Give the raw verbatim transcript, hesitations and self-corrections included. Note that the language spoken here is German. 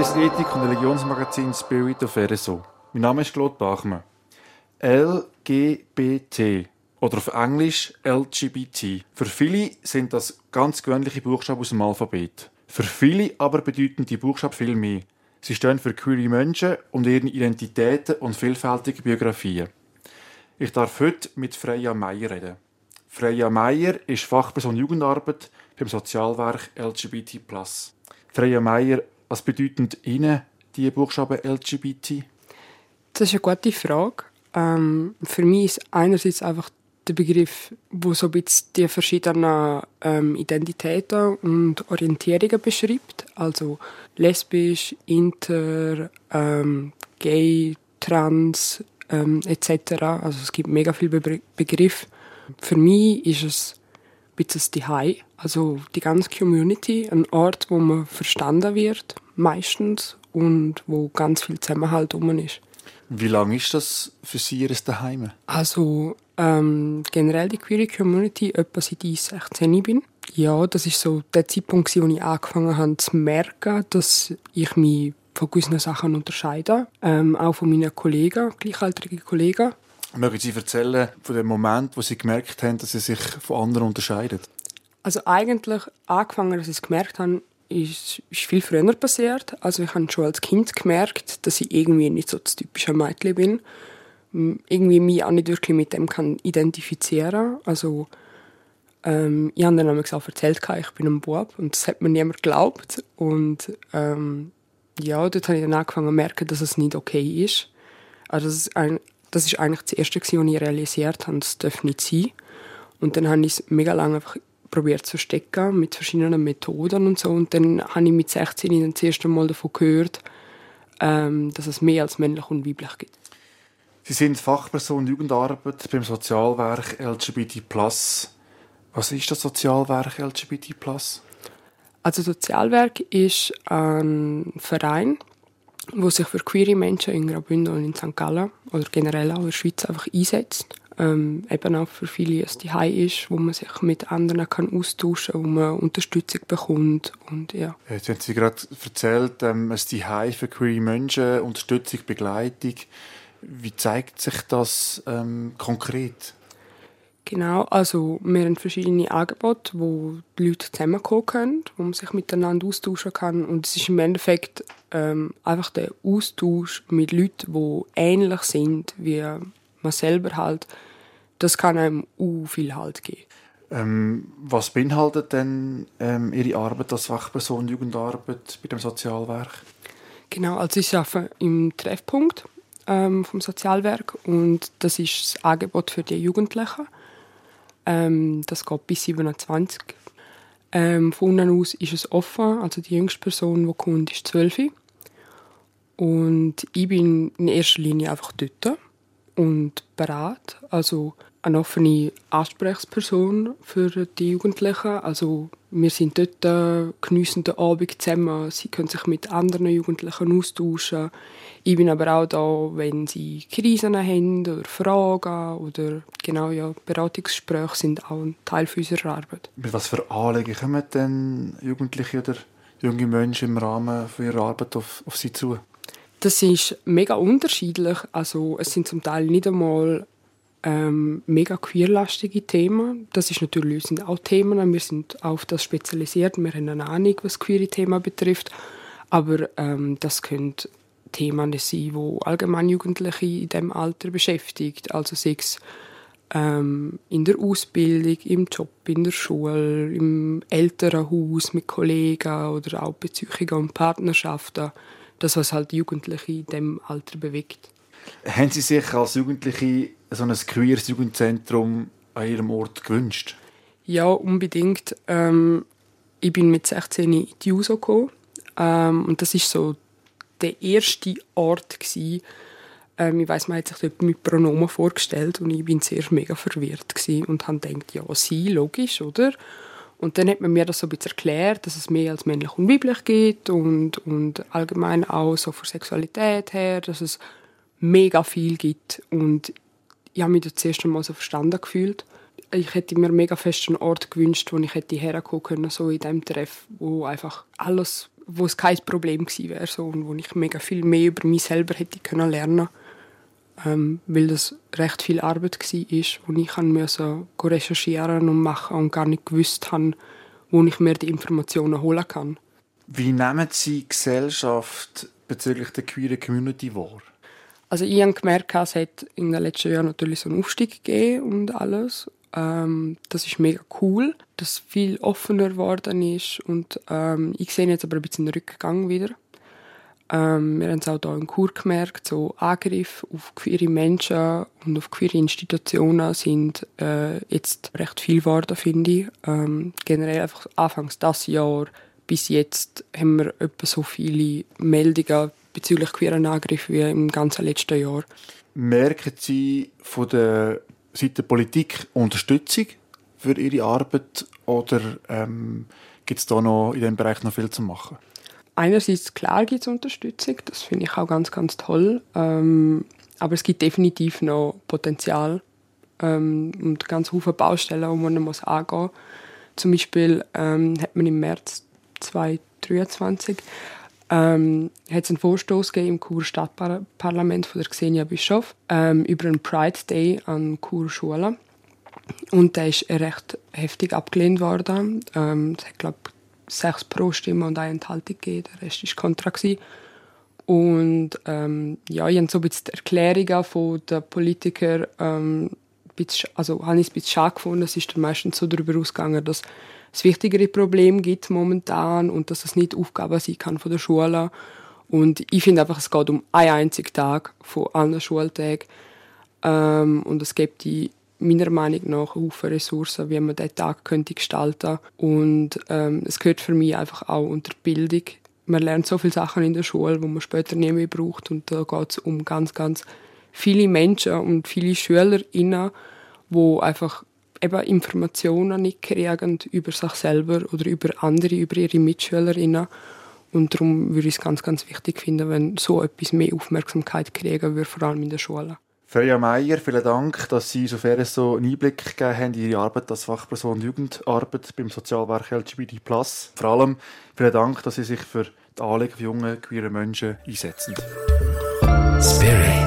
das Ethik- und Religionsmagazin Spirit of R S O. Mein Name ist Claude Bachmann. L G B T oder auf Englisch L G B T. Für viele sind das ganz gewöhnliche Buchstaben aus dem Alphabet. Für viele aber bedeuten die Buchstaben viel mehr. Sie stehen für queere Menschen und ihre Identitäten und vielfältige Biografien. Ich darf heute mit Freya Meyer reden. Freya Meyer ist Fachperson Jugendarbeit beim Sozialwerk L G B T plus. Freya Meyer, was bedeuten Ihnen die Buchstaben L G B T? Das ist eine gute Frage. Ähm, für mich ist einerseits einfach der Begriff, wo so ein bisschen die verschiedenen ähm, Identitäten und Orientierungen beschreibt. Also lesbisch, inter, ähm, gay, trans ähm, et cetera. Also es gibt mega viele Be- Begriffe. Für mich ist es ein bisschen das Zuhause, also die ganze Community, ein Ort, wo man verstanden wird, meistens, und wo ganz viel Zusammenhalt rum ist. Wie lange ist das für Sie Ihr Daheim? Also ähm, generell die queere Community, etwa seit ich sechzehn bin. Ja, das ist so der Zeitpunkt, wo ich angefangen habe zu merken, dass ich mich von gewissen Sachen unterscheide. Ähm, auch von meinen Kollegen, gleichaltrigen Kollegen. Mögen Sie erzählen von dem Moment, wo Sie gemerkt haben, dass Sie sich von anderen unterscheiden? Also eigentlich angefangen, dass ich es gemerkt habe, ist, ist viel früher passiert. Also ich habe schon als Kind gemerkt, dass ich irgendwie nicht so das typische Mädchen bin. Irgendwie mich auch nicht wirklich mit dem kann identifizieren. Also ähm, ich habe dann nämlich auch erzählt, ich bin ein Bub, und das hat mir niemand geglaubt. Und ähm, ja, dort habe ich dann angefangen zu merken, dass es nicht okay ist. Also das ist, ein, das ist eigentlich das Erste, was ich realisiert habe, das darf nicht sein. Und dann habe ich es mega lange einfach probiert zu stecken mit verschiedenen Methoden und so. Und dann habe ich mit sechzehn dann das erste Mal davon gehört, ähm, dass es mehr als männlich und weiblich gibt. Sie sind Fachperson Jugendarbeit beim Sozialwerk L G B T plus. Was ist das Sozialwerk L G B T plus? Also das Sozialwerk ist ein Verein, der sich für queere Menschen in Graubünden und in Sankt Gallen oder generell auch in der Schweiz einfach einsetzt. Ähm, eben auch für viele ein Zuhause ist, wo man sich mit anderen kann austauschen kann, wo man Unterstützung bekommt. Und, ja. Jetzt haben Sie gerade erzählt, ähm, ein Zuhause für queere Menschen, Unterstützung, Begleitung. Wie zeigt sich das ähm, konkret? Genau, also wir haben verschiedene Angebote, wo die Leute zusammenkommen können, wo man sich miteinander austauschen kann. Und es ist im Endeffekt ähm, einfach der Austausch mit Leuten, die ähnlich sind wie man selber halt. Das kann einem auch viel Halt geben. Ähm, was beinhaltet denn ähm, Ihre Arbeit als Fachperson Jugendarbeit bei dem Sozialwerk? Genau, also ich arbeite im Treffpunkt ähm, vom Sozialwerk, und das ist das Angebot für die Jugendlichen. Ähm, das geht bis siebenundzwanzig. Ähm, von unten aus ist es offen, also die jüngste Person, die kommt, ist zwölf. Und ich bin in erster Linie einfach dort und berät, also eine offene Ansprechperson für die Jugendlichen. Also wir sind dort, äh, geniessen den Abend zusammen, sie können sich mit anderen Jugendlichen austauschen. Ich bin aber auch da, wenn sie Krisen haben oder Fragen oder genau, ja, Beratungsgespräche sind auch ein Teil unserer Arbeit. Mit was für Anliegen kommen denn Jugendliche oder junge Menschen im Rahmen von ihrer Arbeit auf, auf Sie zu? Das ist mega unterschiedlich. Also es sind zum Teil nicht einmal ähm, mega queerlastige Themen. Das ist natürlich, sind auch Themen. Wir sind auf das spezialisiert. Wir haben eine Ahnung, was queere Themen betrifft. Aber ähm, das können Themen sein, die allgemein Jugendliche in diesem Alter beschäftigt. Also sei es ähm, in der Ausbildung, im Job, in der Schule, im Elternhaus mit Kollegen oder auch Beziehungen und Partnerschaften. Das, was halt Jugendliche in diesem Alter bewegt. Haben Sie sich als Jugendliche so ein queeres Jugendzentrum an Ihrem Ort gewünscht? Ja, unbedingt. Ähm, ich bin mit sechzehn in die Juso gekommen. Ähm, und das war so der erste Ort gewesen. Ähm, ich weiss, man hat sich dort mit Pronomen vorgestellt und ich bin zuerst mega verwirrt gewesen und habe gedacht, ja, sie, logisch, oder? Und dann hat man mir das so ein bisschen erklärt, dass es mehr als männlich und weiblich gibt und, und allgemein auch so von Sexualität her, dass es mega viel gibt. Und ich habe mich das erste Mal so verstanden gefühlt. Ich hätte mir mega fest einen Ort gewünscht, wo ich hätte herkommen können, so in diesem Treff, wo einfach alles wo es kein Problem gewesen wäre, so, und wo ich mega viel mehr über mich selber hätte können lernen, ähm, weil das recht viel Arbeit war, wo ich musste recherchieren und machen und gar nicht gewusst habe, wo ich mir die Informationen holen kann. Wie nehmen Sie die Gesellschaft bezüglich der queeren Community wahr? Also ich habe gemerkt, es hat in den letzten Jahren natürlich so einen Aufstieg gegeben und alles. Ähm, das ist mega cool, dass es viel offener geworden ist. Und ähm, ich sehe jetzt aber ein bisschen einen Rückgang wieder. Ähm, wir haben es auch hier in Chur gemerkt, so Angriffe auf queere Menschen und auf queere Institutionen sind äh, jetzt recht viel geworden, finde ich. Ähm, generell einfach anfangs dieses Jahr bis jetzt haben wir etwa so viele Meldungen bezüglich queeren Angriffen wie im ganzen letzten Jahr. Merken Sie von der Seite der Politik Unterstützung für Ihre Arbeit oder ähm, gibt es da noch in diesem Bereich noch viel zu machen? Einerseits, klar gibt es Unterstützung, das finde ich auch ganz, ganz toll. Ähm, aber es gibt definitiv noch Potenzial ähm, und ganz viele Baustellen, die man muss angehen muss. Zum Beispiel ähm, hat man im März zweitausenddreiundzwanzig ähm, hat es einen Vorstoß gegeben im Churer Stadtparlament von der Xenia Bischof ähm, über einen Pride Day an Churer Schulen. Und der ist recht heftig abgelehnt worden. Ähm, es hat, glaube ich, sechs Pro-Stimmen und eine Enthaltung gegeben. Der Rest war kontra. Und ähm, ja, ich habe so ein bisschen die Erklärungen von den Politikern ähm, bisschen, also habe ich ein bisschen schade gefunden. Es ist dann meistens so darüber ausgegangen, dass es wichtigere Probleme gibt momentan und dass es nicht Aufgabe sein kann von der Schule. Und ich finde einfach, es geht um einen einzigen Tag von allen Schultagen. Ähm, und es gibt die meiner Meinung nach Haufen Ressourcen, wie man diesen Tag könnte gestalten könnte. Und ähm, es gehört für mich einfach auch unter Bildung. Man lernt so viele Sachen in der Schule, die man später nie mehr braucht. Und da geht es um ganz, ganz viele Menschen und viele SchülerInnen, die einfach eben Informationen nicht kriegen über sich selber oder über andere, über ihre MitschülerInnen. Und darum würde ich es ganz, ganz wichtig finden, wenn so etwas mehr Aufmerksamkeit kriegen würde, vor allem in der Schule. Freya Meier, vielen Dank, dass Sie sofern so einen Einblick gegeben haben in Ihre Arbeit als Fachperson Jugendarbeit beim Sozialwerk L G B T plus. Vor allem vielen Dank, dass Sie sich für die Anliegen von jungen, queeren Menschen einsetzen. Spirit.